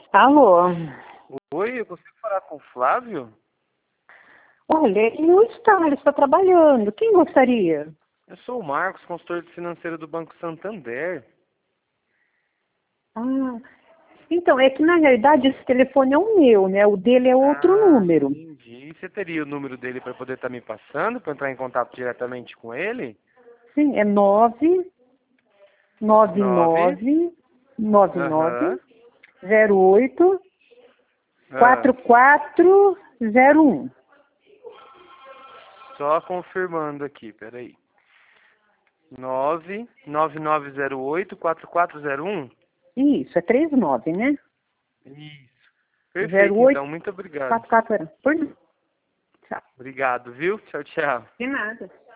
Alô? Oi, eu consigo falar com o Flávio? Olha, ele está trabalhando. Quem gostaria? Eu sou o Marcos, consultor financeiro do Banco Santander. Ah, então, é que na realidade esse telefone é o meu, né? O dele é outro Ah, número. entendi. Você teria o número dele para poder estar me passando, para entrar em contato diretamente com ele? Sim, é 9. 999 Aham. 08 Ah, 4401. só confirmando aqui, peraí. 99908-4401? Isso, é 39, né? Isso. Perfeito, 08 então. Muito obrigado. 4401. Por... Tchau. Obrigado, viu? Tchau, tchau. De nada.